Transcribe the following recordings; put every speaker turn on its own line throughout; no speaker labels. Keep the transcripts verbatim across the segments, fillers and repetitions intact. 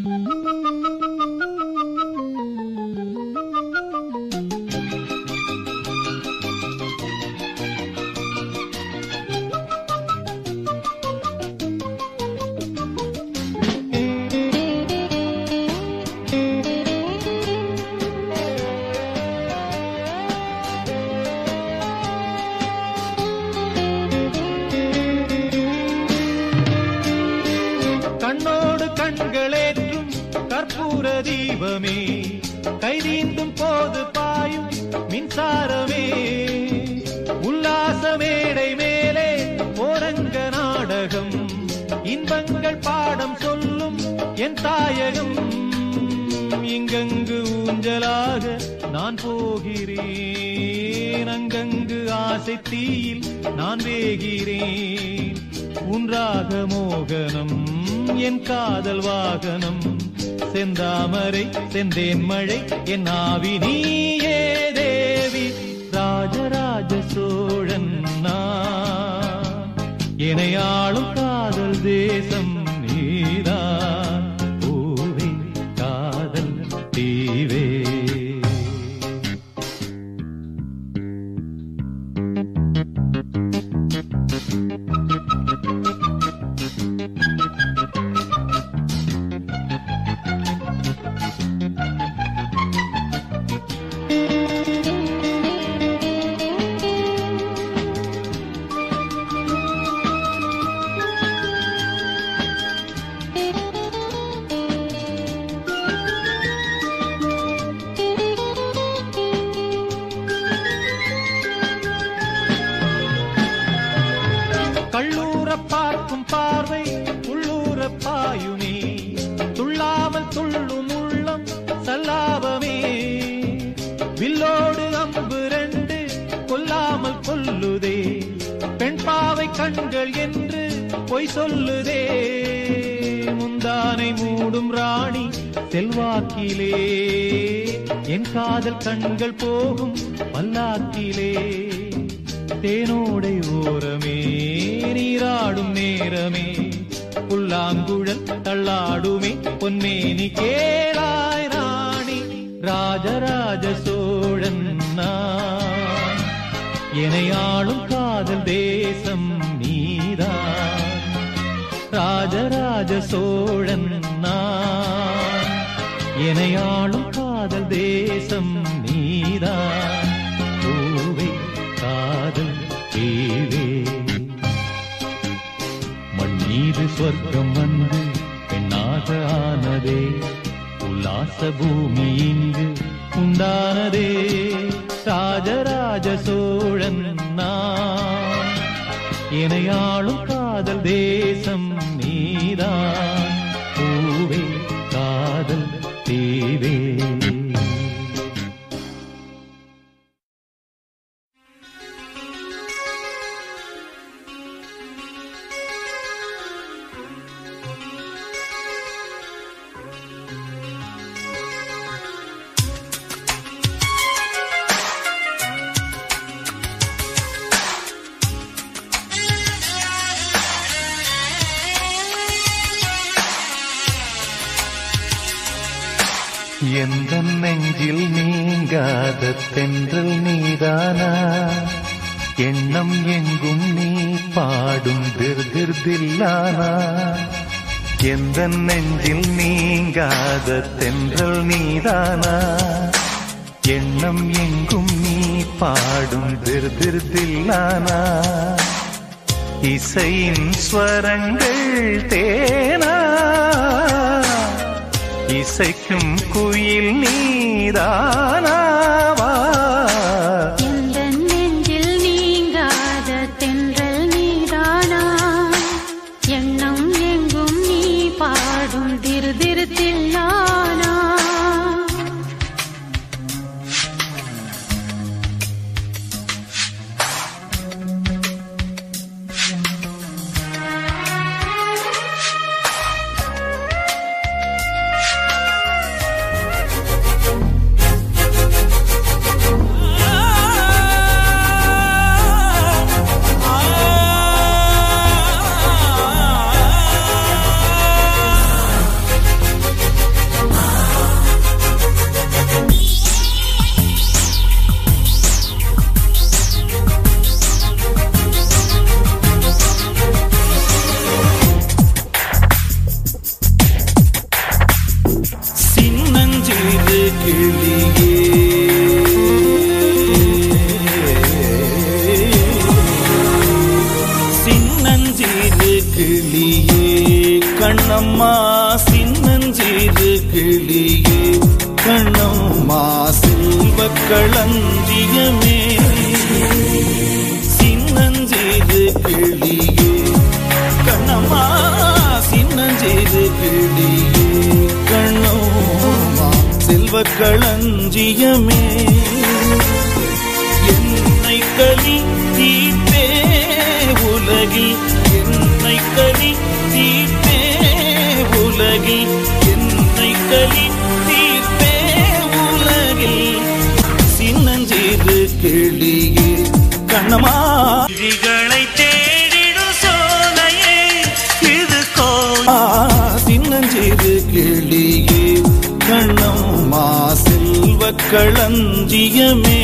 தீபமே கைதீந்தும் போது பாயும் மின்சாரமே உல்லாச மேடை மேலே ஓரங்க நாடகம் இன்பங்கள் பாடம் சொல்லும் என் தாயகம் இங்கங்கு ஊஞ்சலாக நான் போகிறேன் அங்கங்கு ஆசை தீயில் நான் வேகிறேன் உன்றாக மோகனம் என் காதல் வாகனம் செந்தாமரை செந்தேன் மழை என் ஆவி நீயே தேவி ராஜராஜ சோழன் நான் என்னை ஆளும் காதல் தேசம் நீதான் பூவே காதல் தீவே கள்ளூர பார்க்கும் பார்வை உள்ளூர பாயுமே துள்ளாமல் துள்ளும் உள்ளம் சல்லாபமே வில்லோடு அம்பு ரெண்டு கொல்லாமல் கொல்லுதே பெண் பாவை கண்கள் என்று பொய் சொல்லுதே முந்தானை மூடும் ராணி செல்வாக்கிலே என் காதல் கண்கள் போகும் பல்லாக்கிலே தேனோடை ஓரமே நீராடும் நேரமே புல்லாங்குழல் தள்ளாடுமே பொன்னேனி கேளாய் ராணி ராஜராஜ சோழன் நான் என்னை ஆளும் காதல் தேசம் நீதான் ராஜராஜ சோழன் நான் என்னை ஆளும் காதல் தேசம் நீதான் பூவே காதல் தேவே மண்ணீது சொர்க்கம் வந்து பெண்ணாக ஆனதே உல்லாச பூமி இங்கு உண்டானதே ராஜராஜ சோழன் நான் என்னை ஆளும் காதல் தேசம் நீதான் பூவே காதல் தேவே
எந்த நெஞ்சில் நீங்காத தென்றல் நீதானா எண்ணம் எங்கும் நீ பாடும் திருதிர்தில்லானா எந்த நெஞ்சில் நீங்காத தென்றல் நீதானா எண்ணம் எங்கும் நீ பாடும் திருதிர்தில்லானா இசையின் ஸ்வரங்கள் தேனா இசைக்கும் குயில் நீதானாவா
எந்த நெஞ்சில் நீங்காத தென்றல் நீதானா எண்ணம் எங்கும் நீ பாடும் திரு திரு தில்லானா
களஞ்சியமே சின்னஞ்சிறு கிளியே கண்ணம்மா சின்னஞ்சிறு கிளியே கண்ணம்மா செல்வ களஞ்சியமே என்னை களி தீர்த்தே உலகில் என்னை களி தீர்த்தே உலகில் என்னை களி தீர்த்தே உலகில் சின்னஞ்சிறு கிளியே கண்ணம்மா
விழிகளை தேடிடும் சோலையே இது கோயில்
சின்னஞ்சிறு கிளியே கண்ணம்மா செல்வ களஞ்சியமே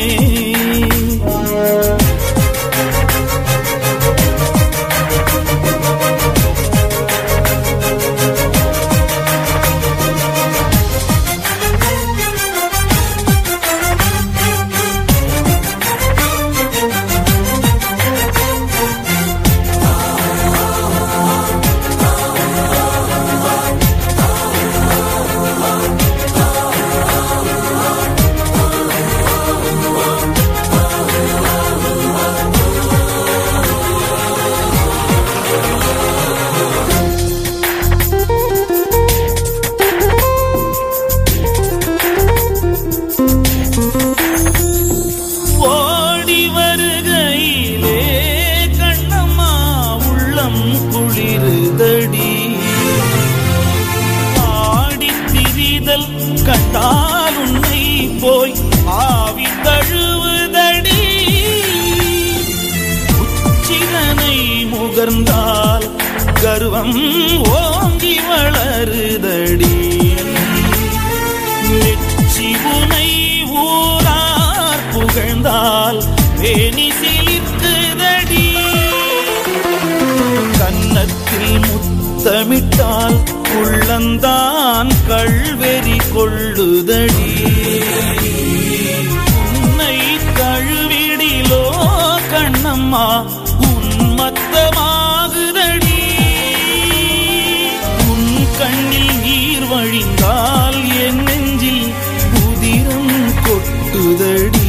கண்டால் உன்னை போய் ஆவி தழுவுதடி உச்சிதனை முகர்ந்தால் கர்வம் ஓங்கி வளருதடி நெச்சி உனை ஊரார் புகழ்ந்தால் வேணி சிலிர்க்குதடி கன்னத்தில் முத்தமிட்டால் உள்ளந்தான் கள்வெறி கொள்ளுதடி உன்னை தழுவிடிலோ கண்ணம்மா உன்மத்தமாகுதடி உன் கண்ணில் நீர் வழிந்தால் என் நெஞ்சில் உதிரம் கொட்டுதடி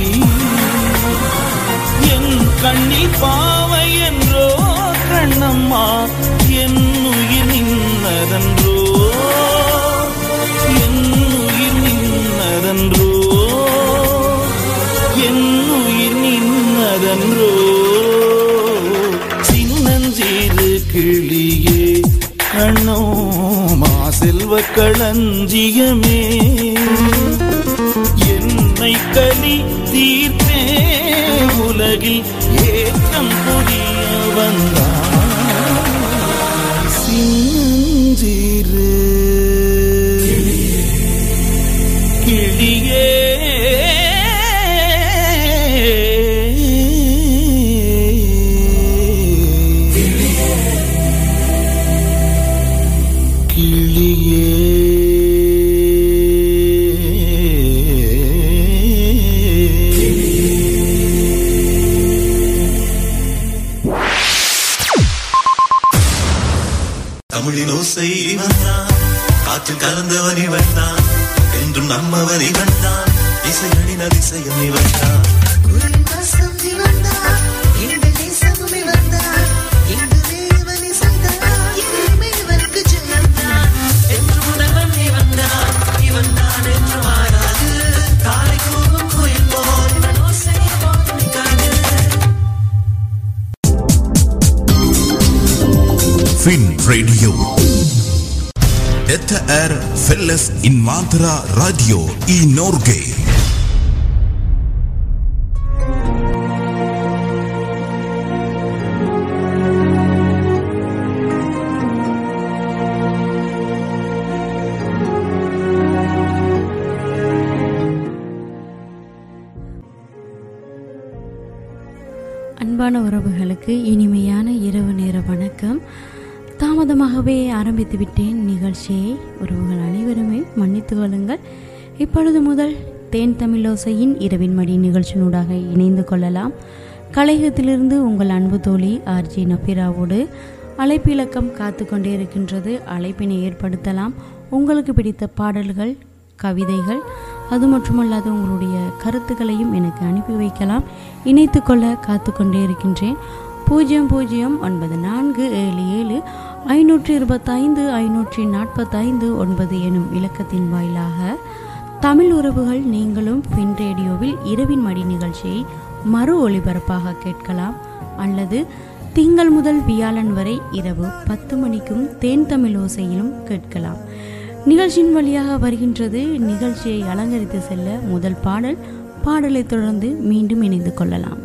என் கண்ணில் பாவை என்றோ கண்ணம்மா என் உயிர் நின்னதன்றோ என் உயிர் நின்னதன்றோ என் உயிர் நின்னதன்றோ சின்னஞ்சிறு கிளியே கண்ணம்மா செல்வ களஞ்சியமே என்னை களி தீர்த்தே உலகில் ஏற்றம் புரிய வந்தார் சின்னஞ்சிறு கிளியே
தமிழின் ஓசை இவன் தான், காற்றில் கலந்தவன் இவன் தான், என்றும் நம்மவன் இவன் தான், இசையடின் அதிசயம் இவன் தான்.
Fin Radio. Detta är Felles Invandrara Radio i Norge.
அன்பான உறவுகளுக்கு இனிமையான இரவு நேர வணக்கம். தாமதமாகவே ஆரம்பித்து விட்டேன் நிகழ்ச்சியை. உறவுகள் அனைவருமே மன்னித்து கொள்ளுங்கள். இப்பொழுது முதல் தேன் தமிழோசையின் இரவின் மடி நிகழ்ச்சியினூடாக இணைந்து கொள்ளலாம். கலையகத்திலிருந்து உங்கள் அன்பு தோழி ஆர்ஜி நஃபிராவோடு அழைப்பிலக்கம் காத்து கொண்டே இருக்கின்றது. அழைப்பினை ஏற்படுத்தலாம். உங்களுக்கு பிடித்த பாடல்கள், கவிதைகள் அது மட்டுமல்லாது உங்களுடைய கருத்துக்களையும் எனக்கு அனுப்பி வைக்கலாம். இணைத்து கொள்ள காத்து கொண்டே இருக்கின்றேன். பூஜ்ஜியம் பூஜ்ஜியம் ஒன்பது நான்கு ஏழு ஏழு ஐநூற்றி இருபத்தைந்து ஐநூற்றி நாற்பத்தைந்து ஒன்பது எனும் இலக்கத்தின் வாயிலாக தமிழ் உறவுகள் நீங்களும் பின் ரேடியோவில் இரவின் மடி நிகழ்ச்சியை மறு ஒளிபரப்பாக கேட்கலாம். அல்லது திங்கள் முதல் வியாழன் வரை இரவு பத்து மணிக்கும் தேன் தமிழ் ஓசையிலும் கேட்கலாம். நிகழ்ச்சியின் வழியாக வருகின்றது நிகழ்ச்சியை அலங்கரித்து செல்ல முதல் பாடல். பாடலை தொடர்ந்து மீண்டும் இணைந்து கொள்ளலாம்.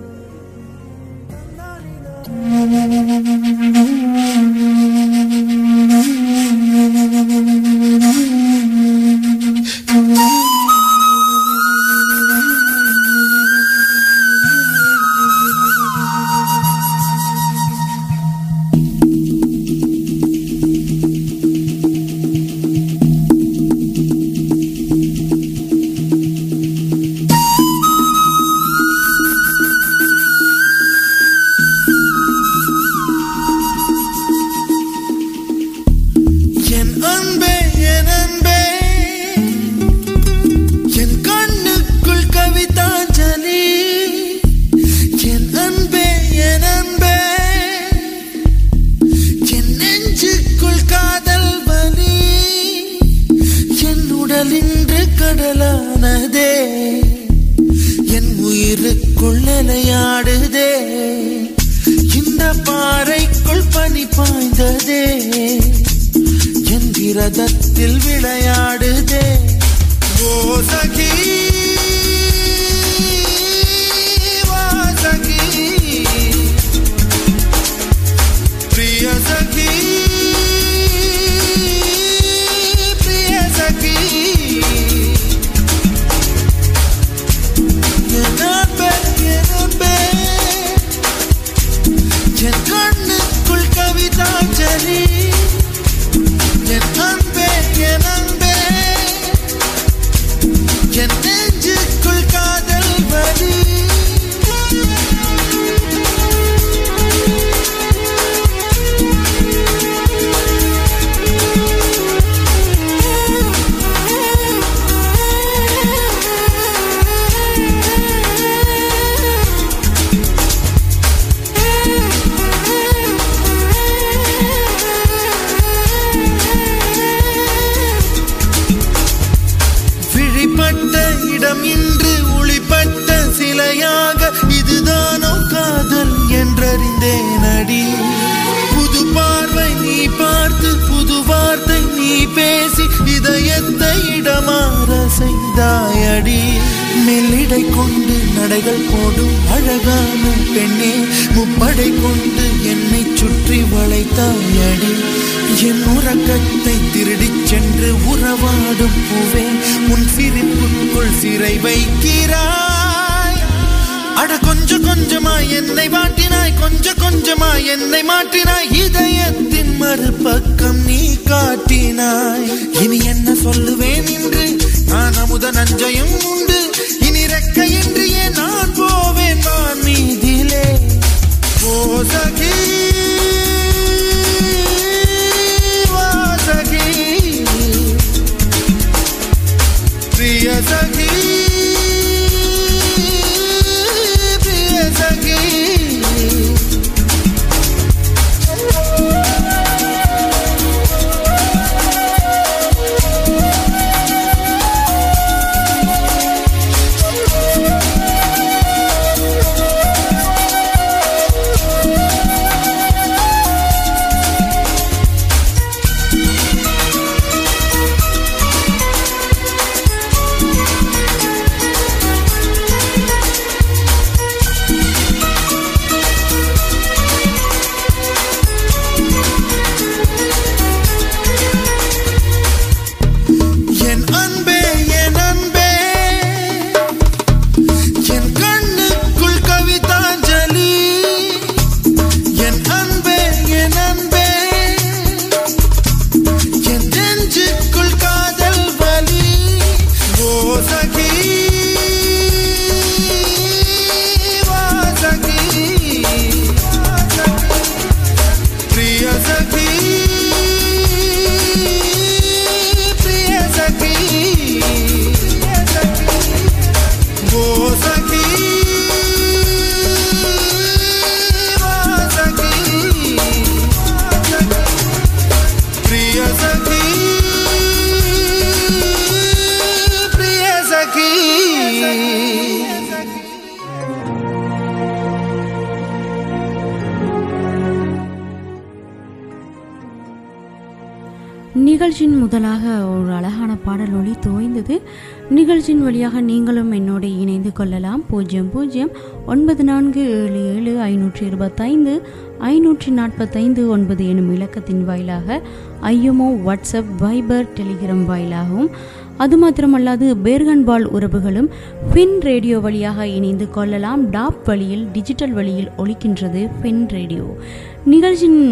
நிகழ்ச்சியின் முதலாக ஒரு அழகான பாடல் ஒளி தோய்ந்தது. நிகழ்ச்சியின் வழியாக நீங்களும் என்னோடு இணைந்து கொள்ளலாம். பூஜ்ஜியம் பூஜ்ஜியம் ஒன்பது நான்கு ஏழு ஏழு ஐநூற்றி இருபத்தைந்து ஐநூற்றி நாற்பத்தைந்து ஒன்பது எனும் இலக்கத்தின் வாயிலாக ஐஎம்ஓ, வாட்ஸ்அப், வைபர், டெலிகிராம் வாயிலாகவும், அது மாத்திரமல்லாது பேர்கன்பால் உறவுகளும் ஃபின் ரேடியோ வழியாக இணைந்து கொள்ளலாம். டாப் வழியில், டிஜிட்டல் வழியில் ஒலிக்கின்றது ஃபின் ரேடியோ. நிகழ்ச்சியின்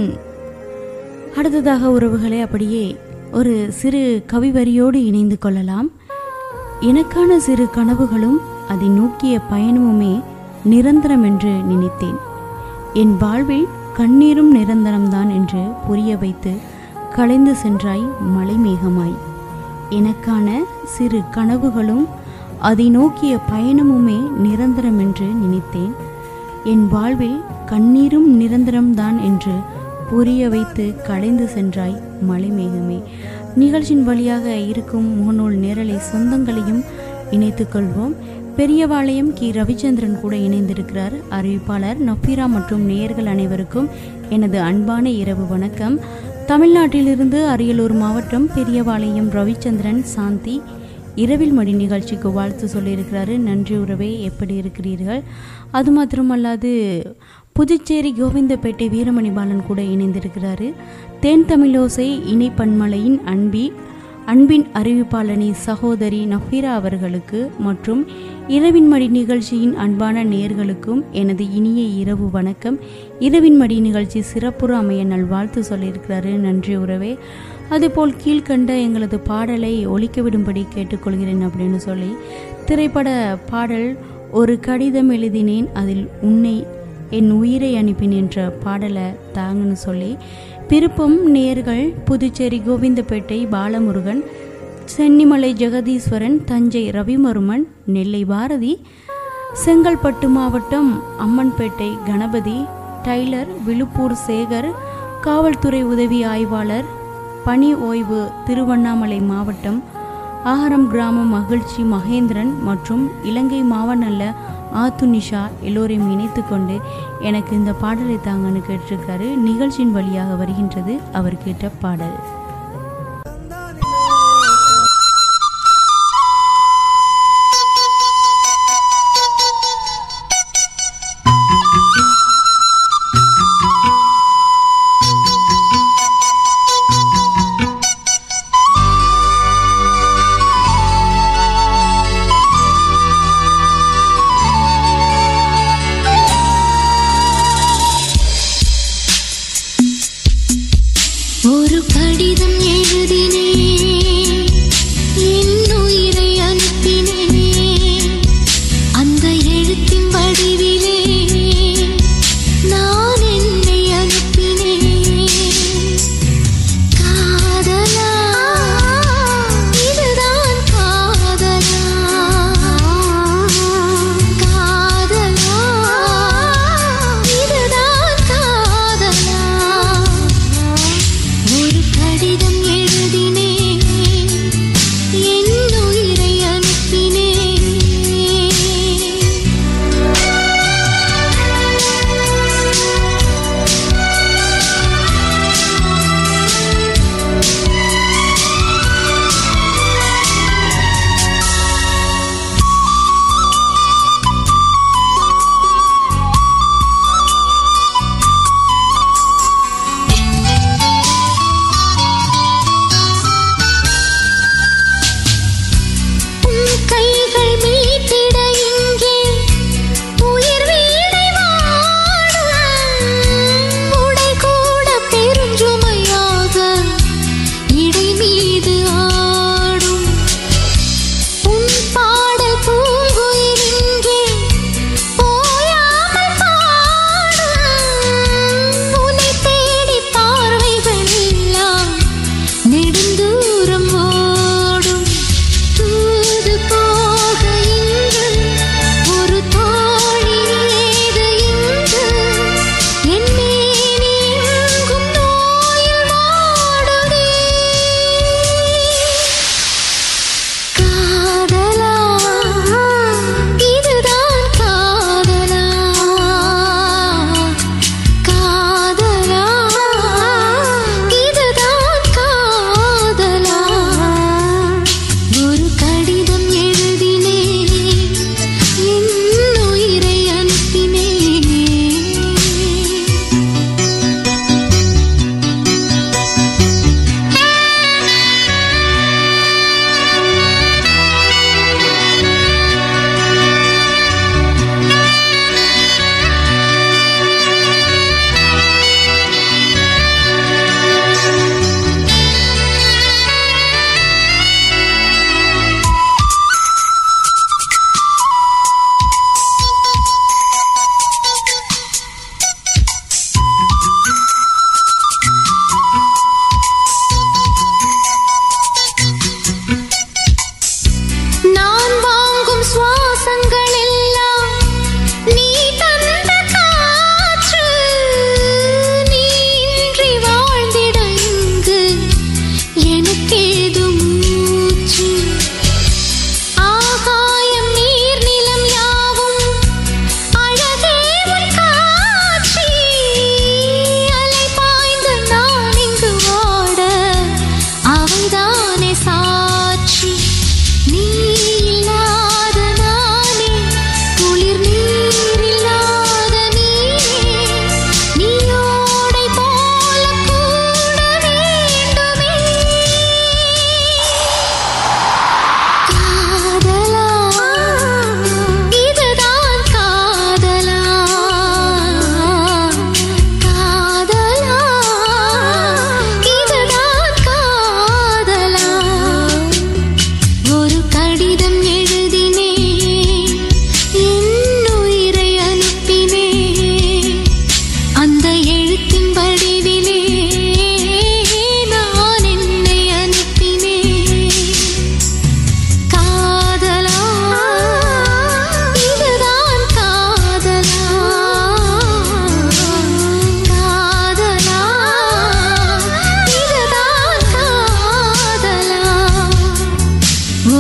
அடுத்ததாக உறவுகளே அப்படியே ஒரு சிறு கவிவரியோடு இணைந்து கொள்ளலாம். எனக்கான சிறு கனவுகளும் அதை நோக்கிய பயணமுமே நிரந்தரம் என்று நினைத்தேன். என் வாழ்வில் கண்ணீரும் நிரந்தரம்தான் என்று புரிய வைத்து கலைந்து சென்றாய் மலைமேகமாய். எனக்கான சிறு கனவுகளும் அதை நோக்கிய பயணமுமே நிரந்தரம் என்று நினைத்தேன். என் வாழ்வில் கண்ணீரும் நிரந்தரம்தான் என்று புரிய வைத்து கலைந்து சென்றாய் மலைமேகமே. நிகழ்ச்சியின் வழியாக இருக்கும் முகநூல் நேரலை சொந்தங்களையும் இணைத்துக் கொள்வோம். பெரியவாளையம் கி ரவிச்சந்திரன் கூட இணைந்திருக்கிறார். அறிவிப்பாளர் நஃபீரா மற்றும் நேயர்கள் அனைவருக்கும் எனது அன்பான இரவு வணக்கம். தமிழ்நாட்டிலிருந்து அரியலூர் மாவட்டம் பெரியவாளையம் ரவிச்சந்திரன் சாந்தி இரவில் மடி நிகழ்ச்சிக்கு வாழ்த்து சொல்லியிருக்கிறாரு. நன்றி உறவே, எப்படி இருக்கிறீர்கள்? அது மாத்திரமல்லாது புதுச்சேரி கோவிந்தப்பேட்டை வீரமணி பாலன் கூட இணைந்திருக்கிறாரு. தேன் தமிழோசை இணை பன்மலையின் அன்பி அன்பின் அறிவிப்பாளனி சகோதரி நஃபீரா அவர்களுக்கு மற்றும் இரவின் மடி நிகழ்ச்சியின் அன்பான நேயர்களுக்கும் எனது இனிய இரவு வணக்கம். இரவின் மடி நிகழ்ச்சி சிறப்புற அமைய நல்வாழ்த்து சொல்லியிருக்கிறாரு. நன்றி உறவே. அதுபோல் கீழ்கண்ட எங்களது பாடலை ஒலிக்க விடும்படி கேட்டுக்கொள்கிறேன் அப்படின்னு சொல்லி திரைப்பட பாடல் ஒரு கடிதம் எழுதினேன், அதில் உன்னை என் உயிரை அனுப்பினேன் என்ற பாடலை தாங்கன்னு சொல்லி விருப்பம் நேர்கள் புதுச்சேரி கோவிந்தப்பேட்டை பாலமுருகன், சென்னிமலை ஜெகதீஸ்வரன், தஞ்சை ரவிமருமன், நெல்லை பாரதி, செங்கல்பட்டு மாவட்டம் அம்மன்பேட்டை கணபதி, டைலர், விழுப்பூர் சேகர், காவல்துறை உதவி ஆய்வாளர், பணி ஓய்வு திருவண்ணாமலை மாவட்டம் ஆஹரம் கிராமம் மகிழ்ச்சி மகேந்திரன் மற்றும் இலங்கை மாவனல்ல ஆத்துனிஷா எல்லோரையும் இணைத்து கொண்டு எனக்கு இந்த பாடலை தாங்கன்னு கேட்டிருக்காரு. நிகழ்ச்சியின் வழியாக வருகின்றது அவர் கேட்ட பாடல்.
ஒரு கடிதம்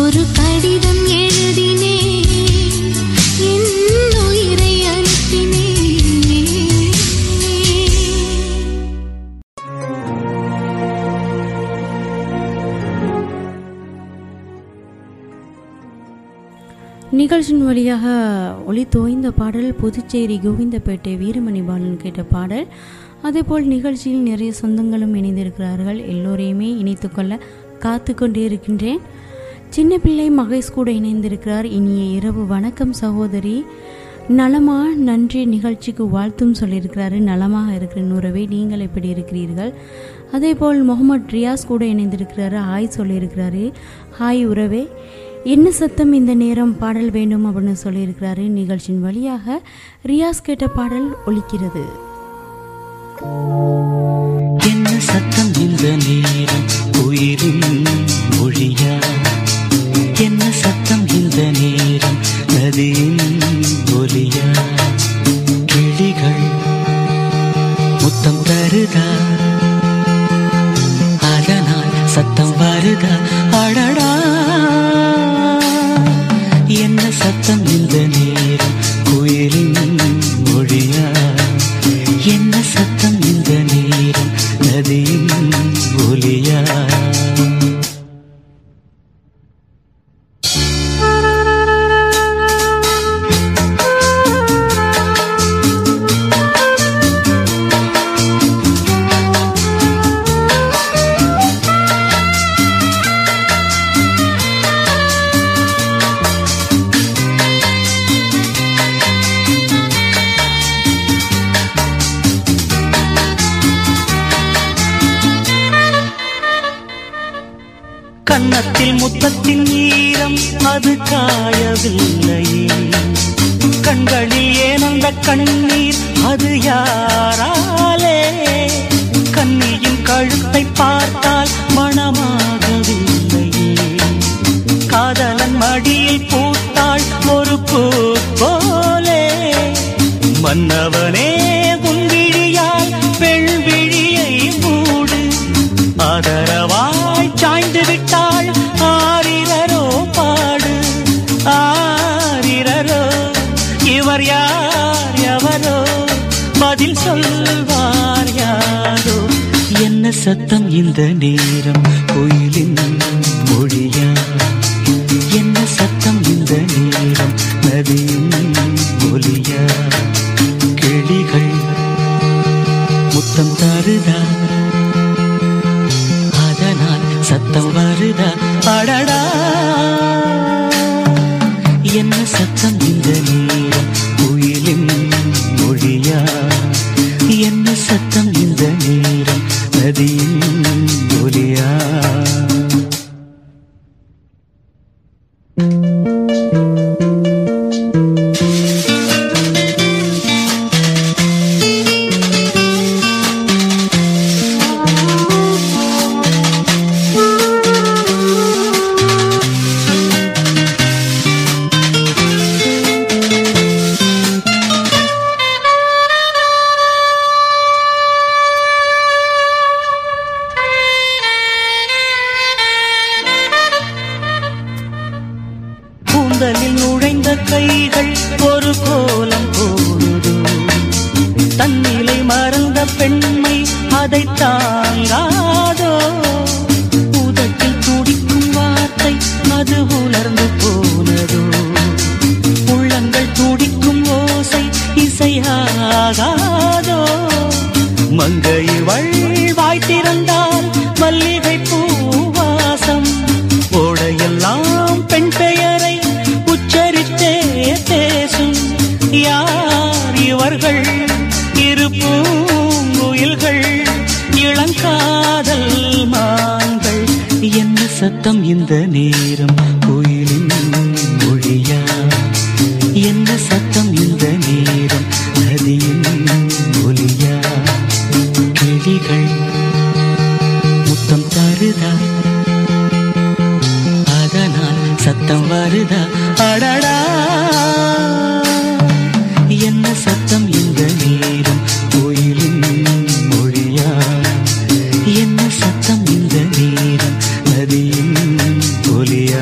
ஒரு கடிதம் எழுதினேன், என் உயிரை அனுப்பினேன்.
நிகழ்ச்சியின் வழியாக ஒளி தோய்ந்த பாடல் புதுச்சேரி கோவிந்தப்பேட்டை வீரமணி பாலன் கேட்ட பாடல். அதேபோல் நிகழ்ச்சியில் நிறைய சொந்தங்களும் இணைந்திருக்கிறார்கள். எல்லோரையுமே இணைத்துக்கொள்ள காத்து கொண்டே இருக்கின்றேன். சின்ன பிள்ளை மகேஷ் கூட இணைந்திருக்கிறார். இனிய இரவு வணக்கம் சகோதரி, நலமா, நன்றி, நிகழ்ச்சிக்கு வாழ்த்தும் சொல்லியிருக்கிறாரு. நலமாக இருக்கிற உறவே, நீங்கள் எப்படி இருக்கிறீர்கள்? அதேபோல் முகமது ரியாஸ் கூட இணைந்திருக்கிறாரு. ஹாய் சொல்லியிருக்கிறாரு. ஹாய் உறவே, என்ன சத்தம் இந்த நேரம் பாடல் வேண்டும் அப்படின்னு சொல்லியிருக்கிறாரு. நிகழ்ச்சியின் வழியாக ரியாஸ் கேட்ட பாடல் ஒலிக்கிறது.
என்ன சத்தம் இந்த நேரம் உயிரின் மொழியா, என்ன சத்தம் இந்த நேரம் நதியின் ஒலியா, கிளிகள் முத்தம் தருதா, அதனால் சத்தம் வருதா, அடடா என்ன சத்தம் இந்த நேரம் குயிலின் மொழியா, என்ன சத்தம் இந்த நேரம் நதியின் ஒலியா. கன்னத்தில் முத்தத்தின் ஈரம் அது காயவில்லையே, கண்களில் ஏனந்த கண்ணீர் அது யாராலே, கண்ணியின் கழுத்தை பார்த்தால் மணமாகவில்லையே, காதலன் மடியில் பூத்தாள் ஒரு பூ போலே, மன்னவனே உன் விழியால் பெண் விழியை மூடு, ஆதரவாய் சாய்ந்து விட்டாள் ஆரிரரோ பாடு, ஆரிரரோ இவர் யார் எவரோ பதில் சொல்வார் யாரோ. என்ன சத்தம் இந்த நேரம் கோயிலின் மொழியா, என்ன சத்தம் இந்த நேரம் நதியின் ஒலியா, கிளிகள் முத்தம் தருதா, சத்தம் வருதா, அடடா என்ன சத்தம் இந்த நேரம் குயிலின் மொழியா, என்ன சத்தம் இந்த நேரம் நதியின் ஒலியா. கூந்தலில் நுழைந்த கைகள் ஒரு கோலம் போடுதோ, தன்னிலை மறந்த பெண்மை அதை தாங்காதோ, உதட்டில் துடிக்கும் வார்த்தை அது உலர்ந்து போனதோ, உள்ளங்கள் துடிக்கும் ஓசை இசையாகாதோ, மங்கை வாய் திறந்தால் மல்லிகை பூவாசம், ஓடையெல்லாம் பெண் பெயரை உச்சரித்தே பேசும், யார் இவர்கள் இரு பூங்குயில்கள் இளங்காதல் மான்கள். என்ன சத்தம் இந்த நேரம் கோயிலின் மொழியா, என்ன சத்தம் இந்த நேரம் நதியின் ஒலியா, கிளிகள் முத்தம் தருதா, அதனால் சத்தம் வருதா, அடடா என்ன சத்தம் இந்த நேரம் கோயிலின் மொழியா, என்ன சத்தம் இந்த நேரம் நதியின்
மனதின் ஒலியா.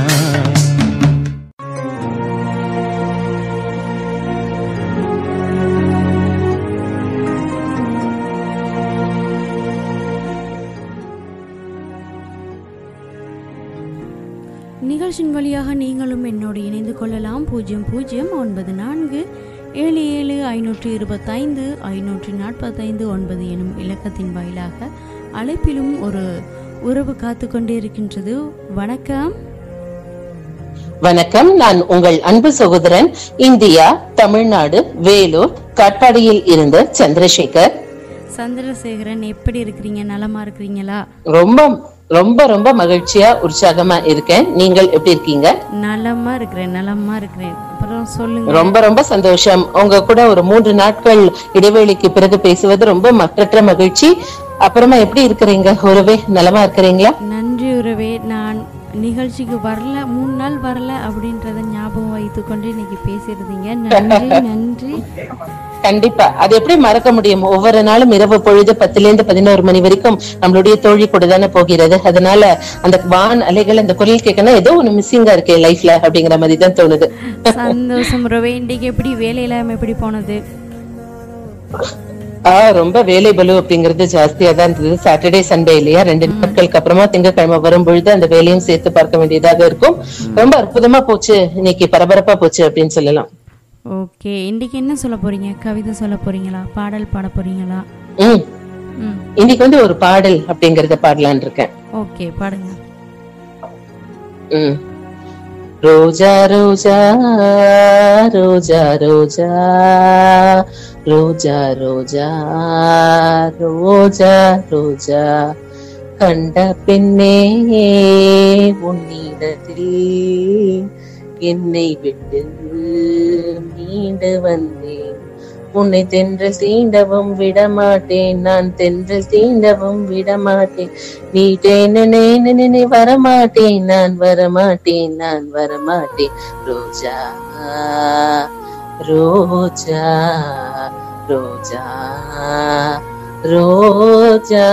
நிகழ்ச்சியின் வழியாக நீங்களும் என்னோடு இணைந்து கொள்ளலாம். பூஜ்ஜியம் பூஜ்ஜியம் ஒன்பது நான்கு ஏழு ஏழு ஐநூற்றி இருபத்தைந்து ஐநூற்றி நாற்பத்தைந்து ஒன்பது எனும் இலக்கத்தின் வாயிலாக அழைப்பிலும் ஒரு உறவு காத்து கொண்டே இருக்கின்றது. வணக்கம்.
வணக்கம். நான் உங்கள் அன்பு சகோதரன், இந்தியா, தமிழ்நாடு, வேலூர், காட்பாடியில் இருந்து சந்திரசேகர்.
சந்திரசேகரன், எப்படி இருக்கிறீங்க? நலமா இருக்கிறீங்களா?
ரொம்ப ரொம்ப ரொம்ப மகிழ்ச்சியா உற்சாகமா இருக்கேன். நீங்கள் எப்படி இருக்கீங்க?
நலமா இருக்கிறேன், நலமா இருக்கிறேன். அப்புறம் சொல்லுங்க.
ரொம்ப ரொம்ப சந்தோஷம். உங்க கூட ஒரு மூன்று நாட்கள் இடைவேளைக்கு பிறகு பேசுவது ரொம்ப மற்றற்ற மகிழ்ச்சி. அப்புறமா எப்படி இருக்கிறீங்க உறவே? நலமா இருக்கிறீங்களா?
நன்றி உறவே. நான் நிகழ்ச்சிக்கு வரல, மூணு நாள் வரல அப்படின்றத ஞாபகம் வைத்து கொண்டு இன்னைக்கு பேசிருந்தீங்க. நன்றி நன்றி.
கண்டிப்பா. அது எப்படி மறக்க முடியும்? ஒவ்வொரு நாளும் இரவு பொழுது பத்துல இருந்து பதினோரு மணி வரைக்கும் நம்மளுடைய தோழி கூட தானே போகிறது. அதனால அந்த வான் அலைகள், அந்த குரல் கேட்கணும், ஏதோ ஒண்ணு மிஸ்ஸிங்கா இருக்கு லைஃப்ல அப்படிங்கிற மாதிரி தான் தோணுது.
சந்தோஷம் ரவி. இன்னைக்கு எப்படி வேலையெல்லாம் எப்படி போனது?
ஆஹ் ரொம்ப வேலை பலு அப்படிங்கிறது ஜாஸ்தியா தான் இருந்தது. சாட்டர்டே சண்டே இல்லையா, ரெண்டு நாட்களுக்கு அப்புறமா திங்கட்கிழமை வரும் பொழுது அந்த வேலையும் சேர்த்து பார்க்க வேண்டியதாக இருக்கும். ரொம்ப அற்புதமா போச்சு, இன்னைக்கு பரபரப்பா போச்சு அப்படின்னு சொல்லலாம்.
ஓகே, இன்னைக்கு என்ன சொல்ல போறீங்க? கவிதை சொல்ல போறீங்களா? பாடல் பாட போறீங்களா?
ம் இன்னைக்கு வந்து ஒரு பாடல் அப்படிங்கறத பாடலான் இருக்கேன்.
ஓகே, பாடுங்க.
ம் ரோஜா ரோஜா ரோஜா ரோஜா ரோஜா ரோஜா ரோஜா ரோஜா கண்ட பெண்ணே உன்னிடத்தில் என்னை விட்டு மீண்டு வந்தேன். உன்னை தென்றல் தீண்டவும் விடமாட்டேன், நான் தென்றல் தீண்டவும் விடமாட்டேன். நீ தேனே வரமாட்டேன், நான் வரமாட்டேன், நான் வரமாட்டேன். ரோஜா ரோஜா ரோஜா ரோஜா.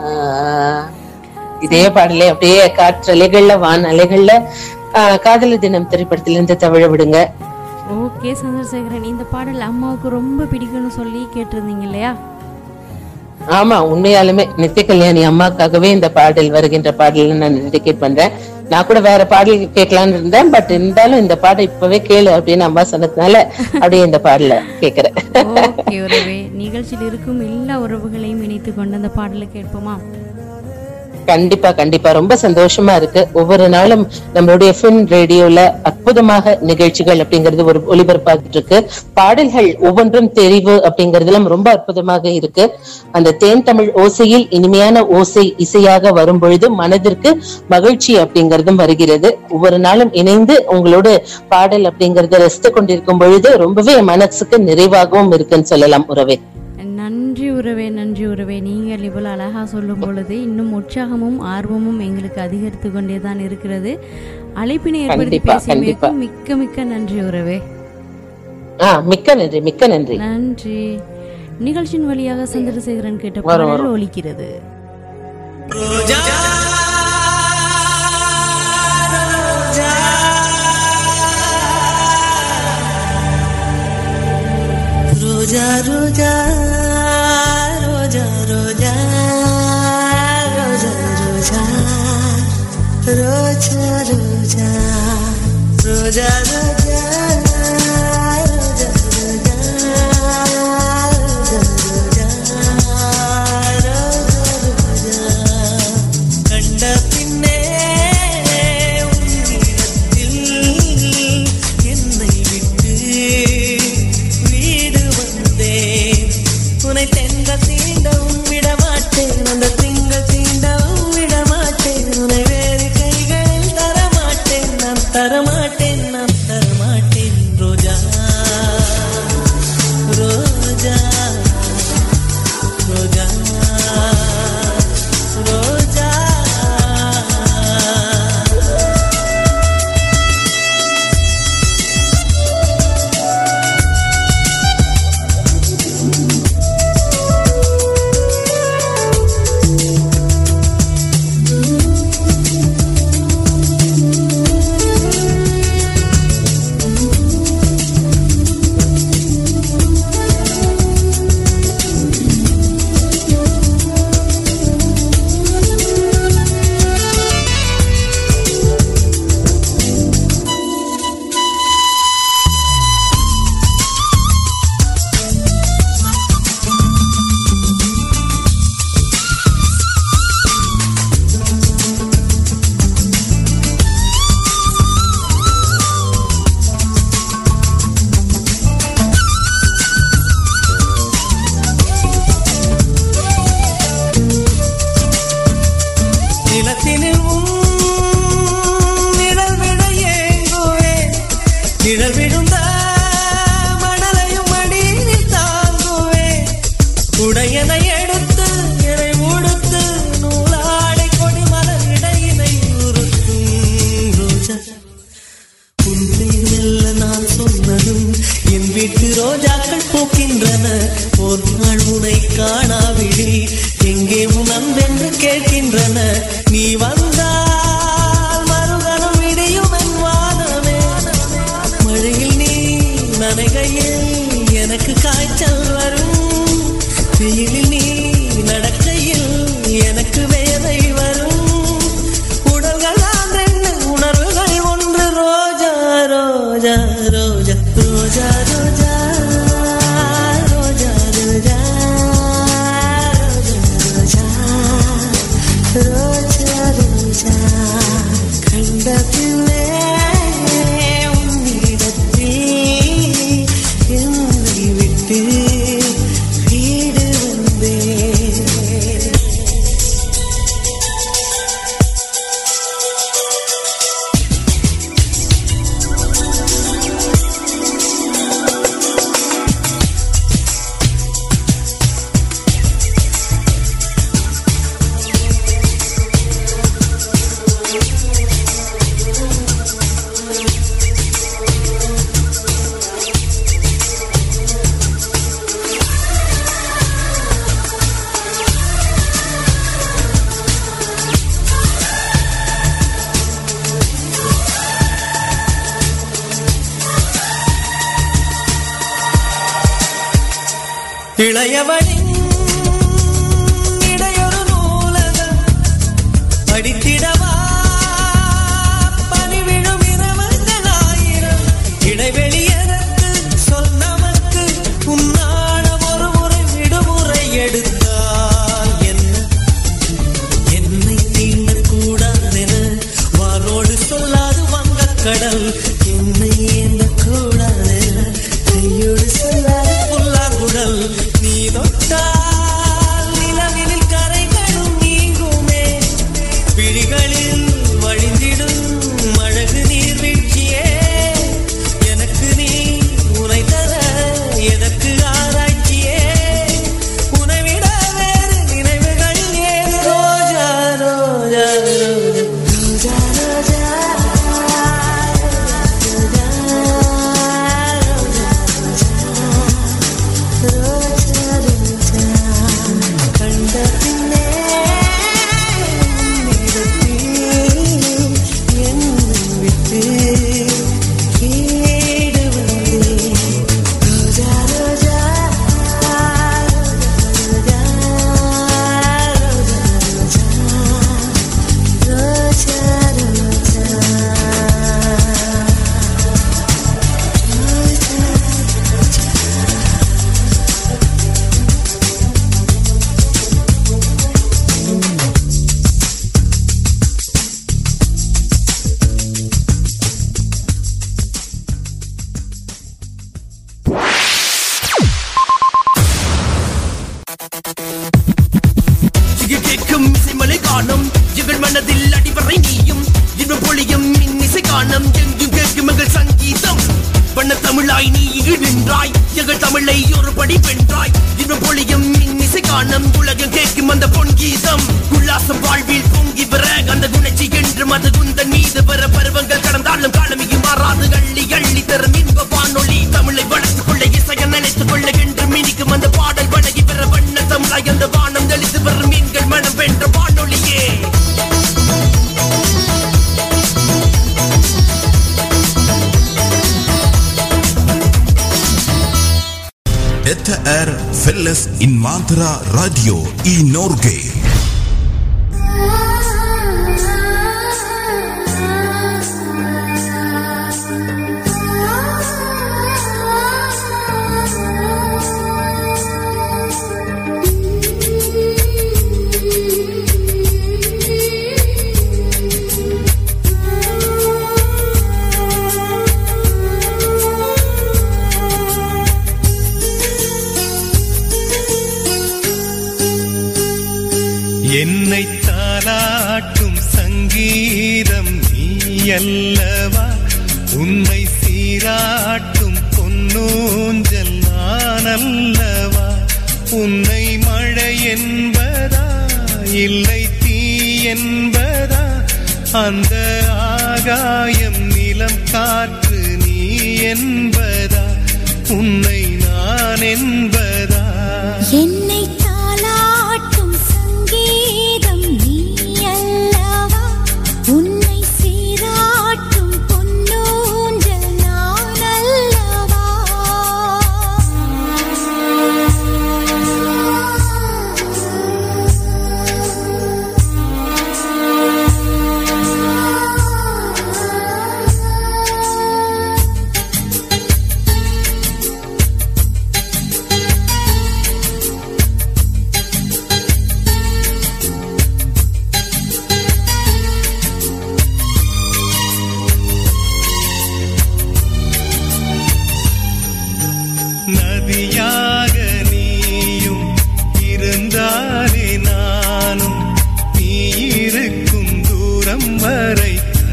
இதே பாடலே அப்படியே காற்று அலைகள்ல, வான் அலைகள்ல காதலர் தினம் திரைப்படத்திலிருந்து தவிழ விடுங்க.
ஓகே சந்திரசேகரன், இந்த பாடல் அம்மாவுக்கு ரொம்ப பிடிக்கும்னு சொல்லி கேட்டிருந்தீங்க இல்லையா?
ஆமா, உண்மையாலுமே நித்திய கல்யாணி அம்மாக்காகவே இந்த பாடல், வருகின்ற பாடல் நான் டெடிகேட் பண்றேன். நான் கூட வேற பாடல் கேட்கலான்னு இருந்தேன், பட் இருந்தாலும் இந்த பாடல் இப்பவே கேளு அப்படின்னு அம்மா சொன்னதுனால அப்படியே இந்த பாடல கேக்குறேன்.
ஓகே உறவே, நிகழ்ச்சியில் இருக்கும் எல்லா உறவுகளையும் இணைத்து கொண்டு அந்த பாடலை கேட்போமா?
கண்டிப்பா கண்டிப்பா. ரொம்ப சந்தோஷமா இருக்கு. ஒவ்வொரு நாளும் நம்மளுடைய ஃபின் ரேடியோல அற்புதமாக நிகழ்ச்சிகள் அப்படிங்கிறது ஒரு ஒளிபரப்பாகிட்டு இருக்கு. பாடல்கள் ஒவ்வொன்றும் தெரிவு அப்படிங்கறதுலாம் ரொம்ப அற்புதமாக இருக்கு. அந்த தேன் தமிழ் ஓசையில் இனிமையான ஓசை இசையாக வரும் பொழுது மனதிற்கு மகிழ்ச்சி அப்படிங்கறதும் வருகிறது. ஒவ்வொரு நாளும் இணைந்து உங்களோட பாடல் அப்படிங்கறத ரசித்து கொண்டிருக்கும் பொழுது ரொம்பவே மனசுக்கு நிறைவாகவும் இருக்குன்னு சொல்லலாம் உறவே.
நன்றி உறவே, நன்றி உறவே. நீங்கள் இவ்வளவு அழகா சொல்லும் பொழுது இன்னும் உற்சாகமும் ஆர்வமும் எங்களுக்கு அதிகரித்து கொண்டேதான் இருக்கிறது. அழைப்பினை ஏற்படுத்தி பேசியமைக்கு மிக்க மிக்க நன்றி உறவே.
மிக்க நன்றி, மிக்க நன்றி,
நன்றி. நிகழ்ச்சியின் வழியாக சந்திரசேகரன் கேட்ட பாடல் ஒலிக்கிறது.
ரோஜா ரோஜா ரோஜா ரோஜா ரோஜா ரோஜா ரோஜா ரோஜா ரோஜா ரோஜா இளையவனின் இடையொரு நூலகம் படித்திடவா பணிவிடும் இரவங்களாயிரம் இடைவெளி எதற்கு சொல் நமக்கு உன்னாட ஒரு முறை விடுமுறை எடுத்தால் என்ன என்னை தீண்டக்கூடாதென வாரோடு சொல்லாது வங்கக்கடல் என்னை எண்ணக்கூடாதென கையோடு சொல்லாது புல்லாங்குடல் நீ தொட்டால் நிலவினில் கரைகளும் நீங்குமே பிடிகளில் வழிந்திடும் அழகு நீர்வீழ்ச்சியே எனக்கு நீ உனை தர எதற்கு ஆராய்ச்சியே உனை விட வேறு நினைவுகள் ஏது ரோஜா ரோஜா ரோஜா ரோஜா
Detta är Felles Invandrara Radio i Norge.
என்னை தாலாட்டும் சங்கீதம் நீ அல்லவா உன்னை சீராட்டும் பொன்னூஞ்சல் நான் அல்லவா உன்னை மழை என்பதா இல்லை தீ என்பதா அந்த ஆகாயம் நிலம் காற்று நீ என்பதா உன்னை நான் என்பதா
என்னை தாலாட்டும் சங்கீதம் நீ அல்லவா உன்னை சீராட்டும் பொன்னூஞ்சல் நான் அல்லவா
நதியாக நீயும் இருந்தாலே நானும் நீ இருக்கும் தூரம் வரை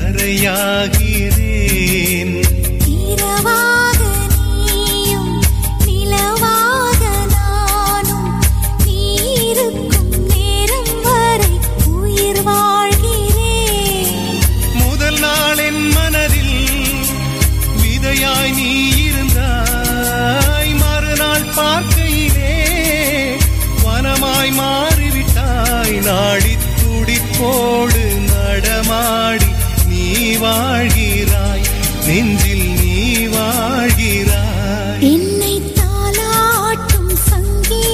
கரையாகிறேன்
இரவாக நீயும் நிலவாக நானும் நீ இருக்கும் நேரம் வரை உயிர் வாழ்கிறேன்
முதல் நாள் என் மனதில் விதையாய் நீ இருந்தாய் மறுநாள் பார்க்கையிலே வனமாய் மாறிவிட்டாய் நாடி துடிப்போடு நடமாடி நீ வாழ்கிறாய் நெஞ்சில் நீ வாழ்கிறாய்
என்னை தாலாட்டும் சங்கீதம்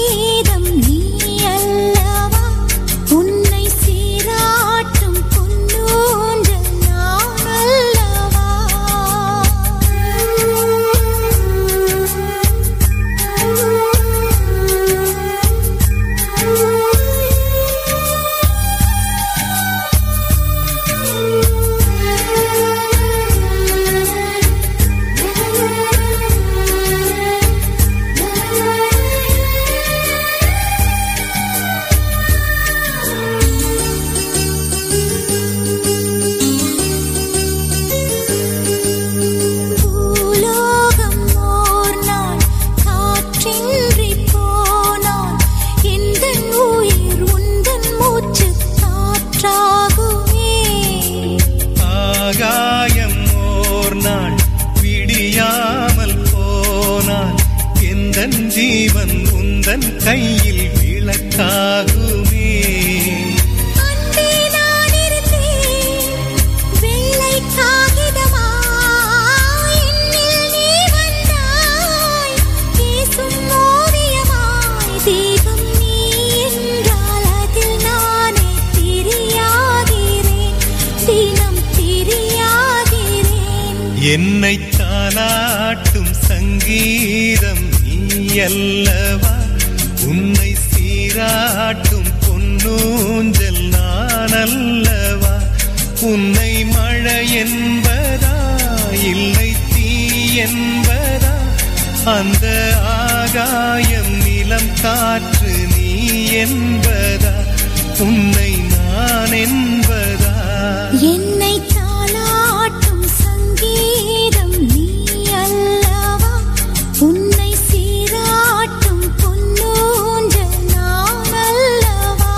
எந்தன் ஜீவன் உந்தன் கையில் விளக்காகுமே.
அன்பே நான் இருந்தேன் வெள்ளை காகிதமாய், என்னில் நீ வந்தாய் பேசும் ஓவியமாய். தீபம் நீ என்றால் அதில் நானே தெரியாகிறேன், தினம் தெரியாகிறேன்.
என்னை தாலாட்டும் சங்கீதம் நீ அல்லவா, உன்னை சீராட்டும் பொன்னூஞ்சல் நான் அல்லவா. உன்னை மழை என்பதா இல்லை தீ என்பதா, அந்த ஆகாயம் நிலம் காற்று நீ என்பதா, உன்னை நான் என்பதா.
என்னை தாலாட்டும் சங்கீதம் நீ அல்லவா, உன்னை சீராட்டும் பொன்னூஞ்சல் நான் அல்லவா.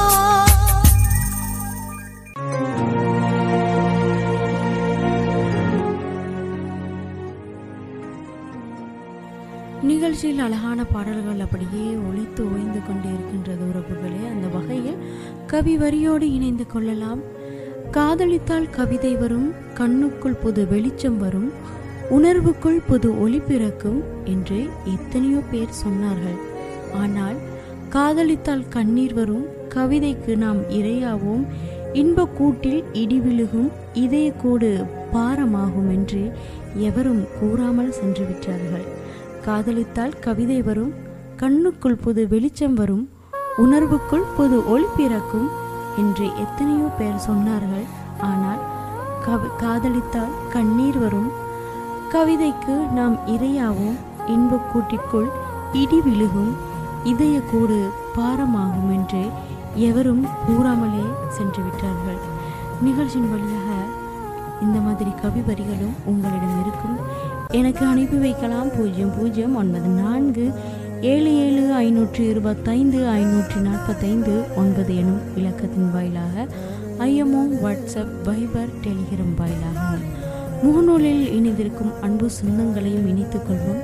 நிகழ்ச்சியில் அழகான பாடல்கள் அப்படியே ஒலித்து ஓய்ந்து கொண்டே இருக்கின்றது உறவுகளே. அந்த வகையில் கவி வரியோடு இணைந்து கொள்ளலாம். காதலித்தால் கவிதை வரும், கண்ணுக்குள் புது வெளிச்சம் வரும், உணர்வுக்குள் புது ஒளி பிறக்கும் என்று எத்தனையோ பேர் சொன்னார்கள். ஆனால் காதலித்தால் கண்ணீர் வரும், கவிதைக்கு நாம் இரையாவோம், இன்ப கூட்டில் இடி விழுகும், இதய கூடு பாரமாகும் என்று எவரும் கூறாமல் சென்று விட்டார்கள். காதலித்தால் கவிதை வரும், கண்ணுக்குள் புது வெளிச்சம் வரும், உணர்வுக்குள் புது ஒளி பிறக்கும் என்று எத்தனையோ பேர் சொன்னார்கள். ஆனால் காதலித்தால் கண்ணீர் வரும், கவிதைக்கு நாம் இரையாவோம், இன்பக் கூட்டிற்குள் இடி விழுகும், இதய கூடு பாரமாகும் என்று எவரும் கூறாமலே சென்று விட்டார்கள். நிகழ்ச்சியின் வழியாக இந்த மாதிரி கவி வரிகளும் உங்களிடம் இருக்கும். எனக்கு அனுப்பி வைக்கலாம். பூஜ்ஜியம் பூஜ்ஜியம் ஒன்பது நான்கு ஏழு ஏழு ஐநூற்றி இருபத்தைந்து ஐநூற்றி நாற்பத்தைந்து ஒன்பது எனும் இலக்கத்தின் வாயிலாக, ஐஎம்ஓ, வாட்ஸ்அப், வைபர், டெலிகிராம் வாயிலாக முகநூலில் இணைந்திருக்கும் அன்பு சொந்தங்களையும் இணைத்துக் கொள்வோம்.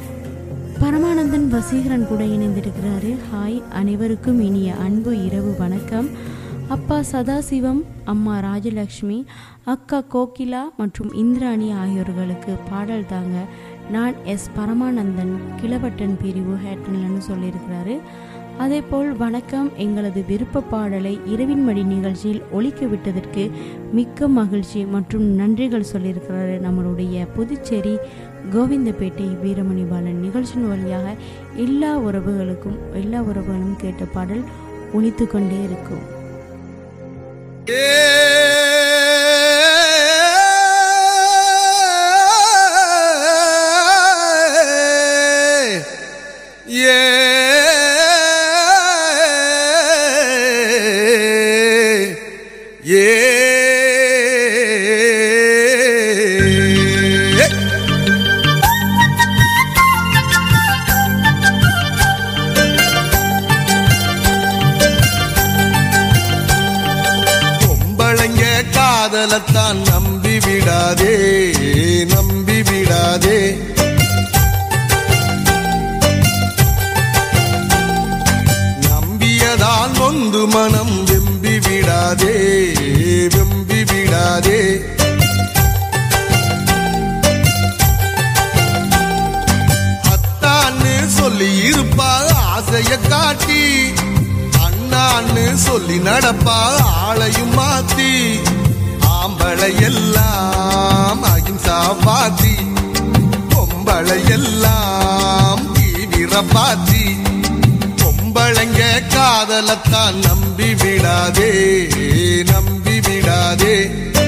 பரமானந்தன் வசீகரன் கூட இணைந்திருக்கிறாரு. ஹாய், அனைவருக்கும் இனிய அன்பு இரவு வணக்கம். அப்பா சதாசிவம், அம்மா ராஜலக்ஷ்மி, அக்கா கோகிலா மற்றும் இந்திராணி ஆகியோர்களுக்கு பாடல் தாங்க. நான் எஸ் பரமானந்தன், கிளவட்டன் பிரிவு ஹேட்டன்லன்னு சொல்லியிருக்கிறாரு. அதே போல் வணக்கம், எங்களது விருப்ப பாடலை இரவின் மடி நிகழ்ச்சியில் ஒலிக்க விட்டதற்கு மிக்க மகிழ்ச்சி மற்றும் நன்றிகள் சொல்லியிருக்கிறாரு. நம்மளுடைய புதுச்சேரி கோவிந்தப்பேட்டை வீரமணி பாலன் நிகழ்ச்சியின் வழியாக எல்லா உறவுகளுக்கும் எல்லா உறவுகளும் கேட்ட பாடல் ஒலித்து கொண்டே இருக்கும்.
காதலத்தான் நம்பி விடாதே, நம்பி விடாதே. நம்பியதால் நொந்து மனம் வெம்பி விடாதே, வெம்பி விடாதே. அத்தான்னு சொல்லி இருப்பா ஆசைய காட்டி, அண்ணான்னு சொல்லி நடப்பா ஆளையும் மாத்தி. ஆம்பளை எல்லாம் அகிம்சா பாத்தி, பொம்பளை எல்லாம் தீவிர பாத்தி. பொம்பளைங்க காதலத்தான் நம்பி விடாதே, நம்பி விடாதே.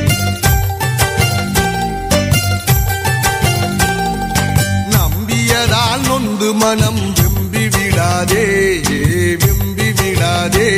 நம்பியதால் நொந்து மனம் வெம்பி விடாதே, வெம்பி விடாதே.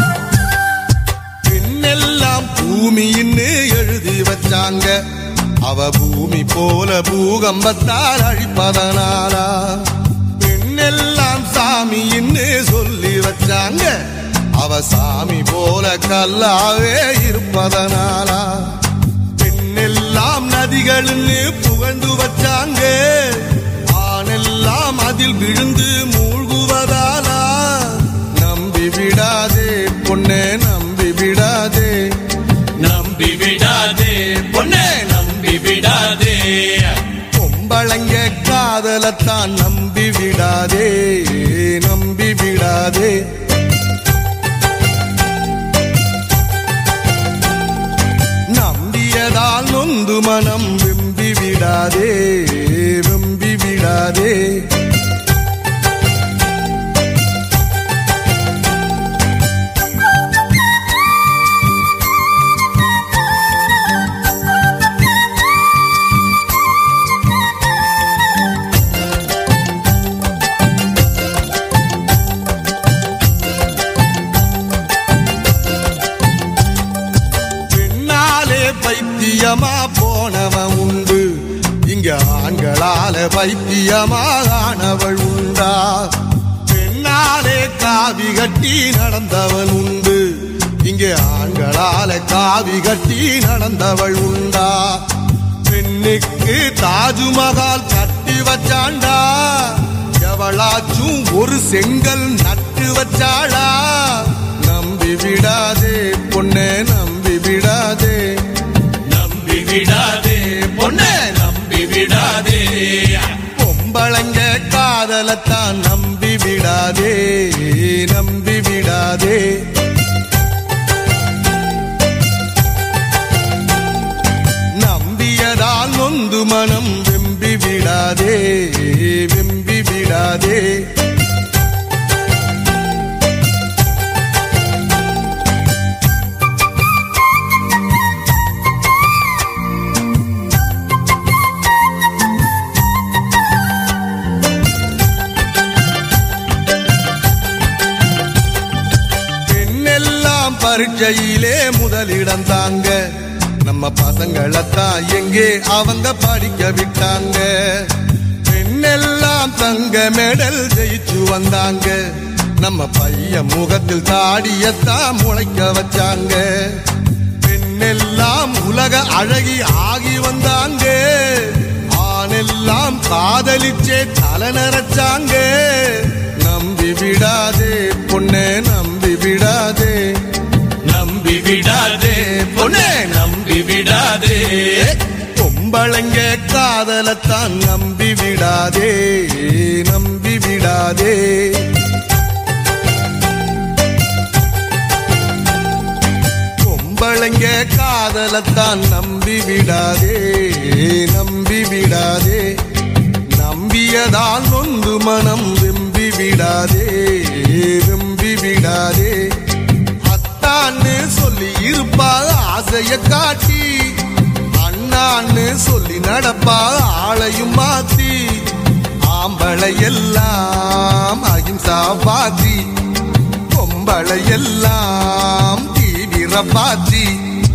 பூமியின்னு எழுதி வச்சாங்க, அவ பூமி போல பூகம்பத்தால் அழிப்பதனாலா? பெண்ணெல்லாம் சாமின்னு சொல்லி வச்சாங்க, அவ சாமி போல கல்லாவே இருப்பதனாலா? பெண்ணெல்லாம் நதிகள்னு புகழ்ந்து வச்சாங்க, ஆணெல்லாம் அதில் விழுந்து மூழ்குவதாலா? நம்பி விடாதே பொண்ணே, நம்பி விடாதே, நம்பி விடாதே பொண்ணே, நம்பி விடாதே. பொம்பளைங்க காதலத்தான் நம்பி விடாதே, நம்பி விடாதே. நம்பியதால் நொந்து மனம் வெம்பி விடாதே, வெம்பி விடாதே. பைத்தியமா போனவன் உண்டு, இங்க ஆண்களால பைத்தியமானவள் உண்டா? பெண்ணாலே காவி கட்டி நடந்தவன் உண்டு, இங்கே ஆண்களால காவி கட்டி நடந்தவள் உண்டா? பெண்ணுக்கு தாஜ்மஹால் கட்டி வச்சாண்டா, எவளாச்சும் ஒரு செங்கல் நட்டு வச்சாளா? நம்பி விடாதே பொண்ணே, நம்பி விடாதே, நம்பி விடாதே பொண்ணே, நம்பி விடாதே. பொம்பளைங்க காதலத்தான் நம்பி விடாதே, நம்பி விடாதே. நம்பியதால் நொந்து மனம் வெம்பி விடாதே, வெம்பி விடாதே. பரீட்சையிலே முதலிடம் தாங்க, நம்ம பசங்களத்தான் எங்கே அவங்க படிக்க விட்டாங்க. பெண்ணெல்லாம் தங்க மெடல் ஜெயிச்சு வந்தாங்க, நம்ம பையன் முகத்தில் தாடியத்தான் முளைக்க வச்சாங்க. பெண்ணெல்லாம் உலக அழகி ஆகி வந்தாங்க, ஆணெல்லாம் காதலிச்சே தலை நரைச்சாங்க. நம்பி விடாதே பொண்ணே, நம்பி விடாதே, நம்பி விடாதே பொண்ணே, நம்பி விடாதே. பொம்பளைங்க காதலத்தான் நம்பி விடாதே, நம்பி விடாதே. பொம்பளைங்க காதலத்தான் நம்பி விடாதே, நம்பி விடாதே. நம்பியதால் நொந்து மனம் வெம்பி விடாதே, வெம்பி விடாதே. அத்தான்னு சொல்லி இருப்பா ஆசைய காட்டி, அண்ணான்னு சொல்லி நடப்பா ஆளையும் மாத்தி. ஆம்பளை எல்லாம் அகிம்சா பாத்தி, பொம்பளை எல்லாம் தீவிர பாத்தி.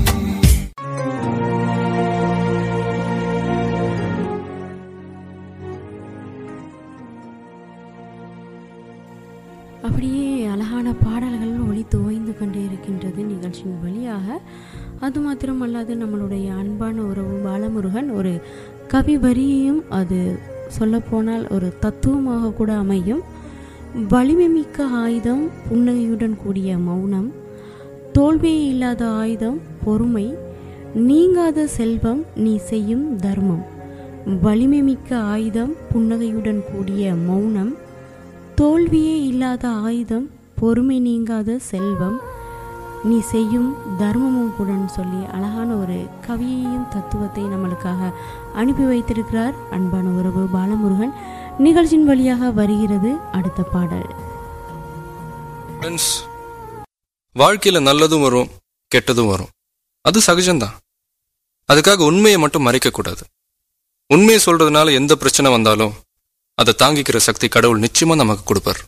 அப்படியே அழகான பாடல்கள் ஒலித்து ஓய்ந்து கொண்டே இருக்கின்றது நிகழ்ச்சியின் வழியாக. அது மாத்திரமல்லாது நம்மளுடைய அன்பான உறவு பாலமுருகன் ஒரு கவி வரியையும், அது சொல்லப்போனால் ஒரு தத்துவமாக கூட அமையும். வலிமை மிக்க ஆயுதம் புன்னகையுடன் கூடிய மௌனம், தோல்வியே இல்லாத ஆயுதம் பொறுமை, நீங்காத செல்வம் நீ செய்யும் தர்மம். வலிமை மிக்க ஆயுதம் புன்னகையுடன் கூடிய மௌனம், தோல்வியே இல்லாத ஆயுதம் பொறுமை, நீங்காத செல்வம் நீ செய்யும் தர்மமும் கூட சொல்லி அழகான ஒரு கவியையும் தத்துவத்தை நம்மளுக்காக அனுப்பி வைத்திருக்கிறார் அன்பான உறவு பாலமுருகன். நிகழ்ச்சியின் வழியாக வருகிறது அடுத்த பாடல்.
வாழ்க்கையில நல்லதும் வரும் கெட்டதும் வரும், அது சகஜம்தான். அதுக்காக உண்மையை மட்டும் மறைக்க கூடாது. உண்மையை சொல்றதுனால எந்த பிரச்சனை வந்தாலும் அதை தாங்கிக்கிற சக்தி கடவுள் நிச்சயமா நமக்கு கொடுப்பார்.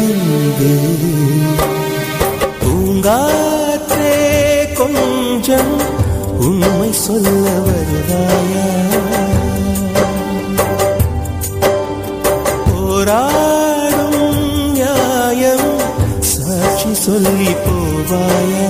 வந்து பூங்காற்றே கொஞ்சம் உண்மை சொல்ல வருவாயா போராடும் நியாயம் சாட்சி சொல்லி போவாயா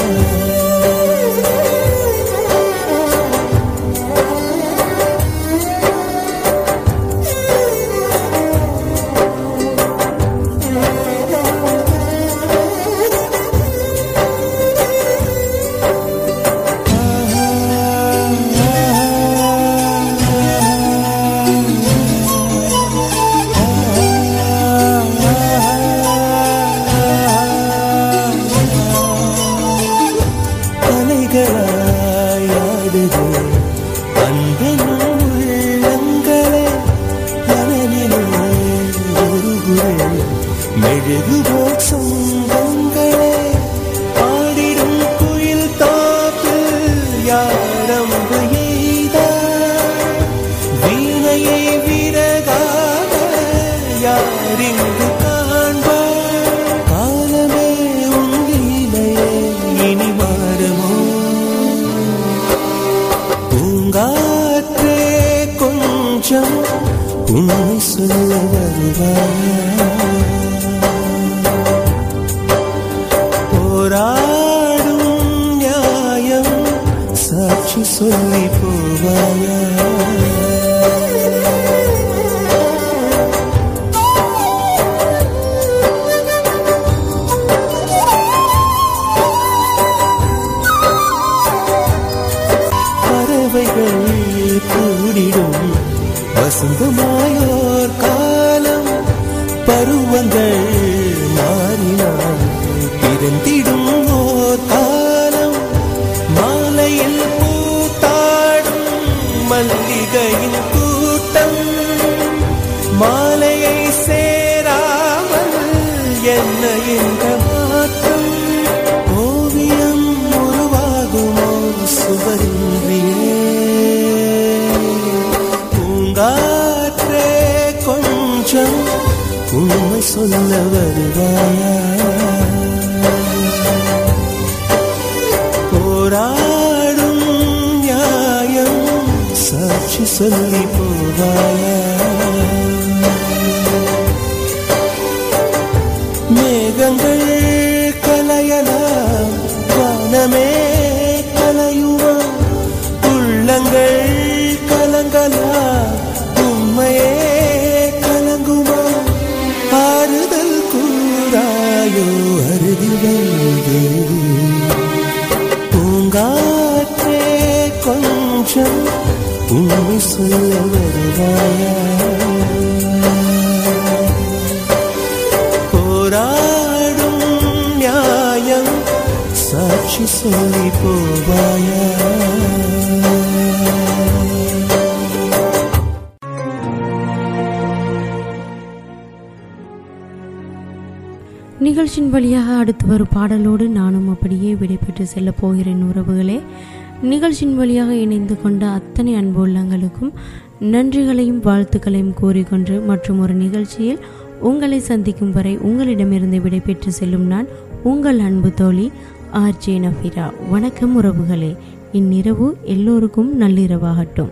உண்மை சொல்ல வருவாயா போராடும் நியாயம் சாட்சி சொல்லி போவாயா பறவைகள் கூடிடும் வசந்தமாயோர் காலம் பருவங்கள் மாறினால் பிறந்திடும் ஓர் காலம் மாலையில் பூத்தாடும் மல்லிகையின் கூட்டம் மாலையை சேராமல் என்ன என்ற மாற்றம் ஓவியம் உருவாகுமோ சுவரின்றியே காற்றே கொஞ்சம் உண்மை சொல்ல வருவாயா போராடும் நியாயம் சாட்சி சொல்லி போவாயா மேகங்கள் கலையலாம் வானமே கலையுமா உள்ளங்கள் கலங்கலாம் உண்மையே கலங்குமா ஆறுதல் கூறாயோ அருதி வந்து பூங்காற்றே கொஞ்சம் உண்மை சொல்ல வருவாயா போராடும் நியாயம் சாட்சி சொல்லி போவாயா
நிகழ்ச்சியின் வழியாக அடுத்து வரும் பாடலோடு நானும் அப்படியே விடைபெற்று செல்ல போகிறேன் உறவுகளே. நிகழ்ச்சியின் வழியாக இணைந்து கொண்ட அத்தனை அன்பு உள்ளங்களுக்கும் நன்றிகளையும் வாழ்த்துக்களையும் கூறிக்கொண்டு மற்றும் ஒரு நிகழ்ச்சியில் உங்களை சந்திக்கும் வரை உங்களிடமிருந்து விடைபெற்று செல்லும் நான் உங்கள் அன்பு தோழி ஆர்ஜே நஃபீரா. வணக்கம் உறவுகளே. இந்நிரவு எல்லோருக்கும் நள்ளிரவாகட்டும்.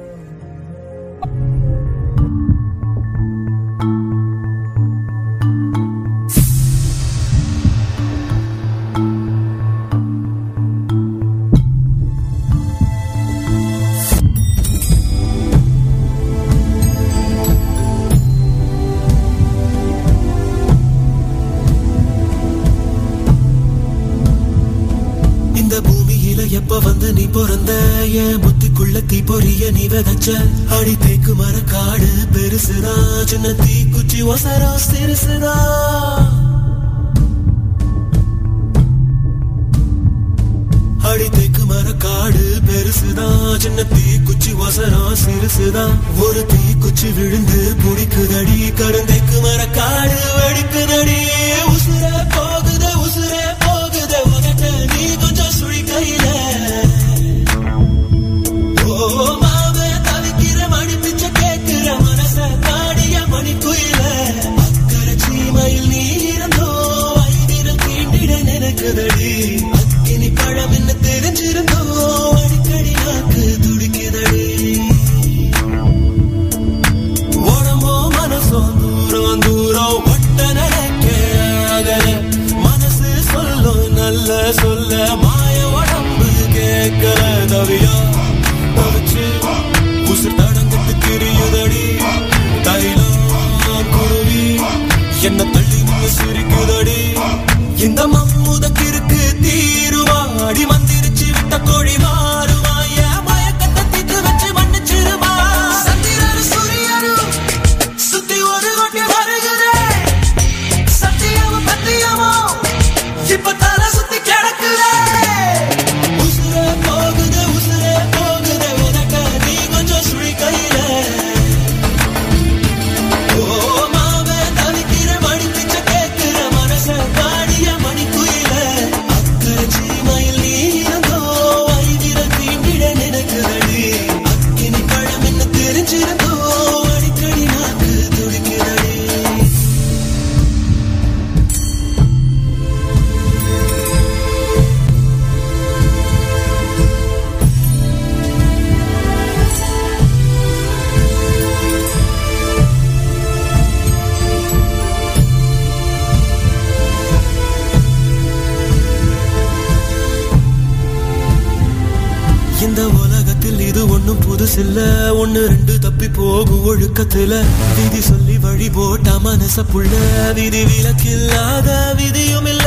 எப்ப வந்து நீ பிறந்த என் புத்திக்குள்ள தீ பொரிய நீ விதைச்ச அடி தேக்கு மர காடு பெருசுதா சின்ன தீ குச்சி ஒசரா சிறுசுதா அடி தேக்கு மர காடு பெருசுதா சின்ன தீ குச்சி ஒசரா சிறுசுதா ஒரு தீ குச்சி விழுந்து புடிக்குதடி கருந்தைக்கு மர காடு வெடிக்குதடி உசுர போகுத உசுர போகுத உதட்ட நீ கொஞ்சம் சுழி கையில ஓ மாவே தவிக்கிற மணி பிச்சை கேட்கிற மனச தாடிய மணி குயில அக்கறை சீமையில் நீ இந்த மம்முதக்கிற்கு தீருவா அடி மந்திரிச்சு விட்ட கோழி மாறுவா என் மயக்கத்தை தீத்து வச்சு மன்னிச்சிருவா சந்திரனு சூரியனு சுத்தி ஒரு கொட்டி வருகிறே சத்தியமும் பத்தியமும் இப்ப தலை சுத்தி கிடக்குறே உசுரே போகுது உசுரே போகுது உனக்க நீ கொஞ்சம் சுழி கையில ஓ மாவே தவிக்கிற மணி பிச்ச கேட்கிற மனச பாடிய மணி குயில அக்கறை சீமையில் நீ இருந்தோ ஐவிர தீண்டிட நினைக்கிறடி அக்கினி பழம் என்ன தெரிஞ்சிருந்தோ அடிக்கடி நாக்கு துடிக்கிறடி இந்த உலகத்தில் இது ஒண்ணும் புதுசில்ல ஒண்ணு ரெண்டு தப்பி போகு ஒழுக்கத்துல விதி சொல்லி வழி போட்ட மனச புள்ள விதி விலக்கில்லாத விதியும் இல்ல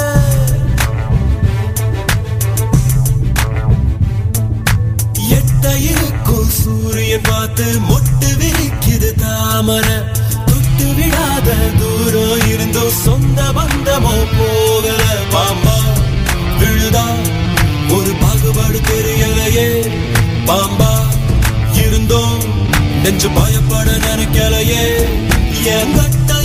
எட்ட இருக்கும் சூரியன் பார்த்து மொட்டு விரிக்குது தாமரை தொட்டு விடாத தூரம் இருந்தோ சொந்த பந்தமோ போகல பாம்பா விழுதா ஒரு பாகுபாடு தெரியலையே பாம்பா இருந்தோம் நெஞ்சு பயப்பட நினைக்கலையே என் கட்ட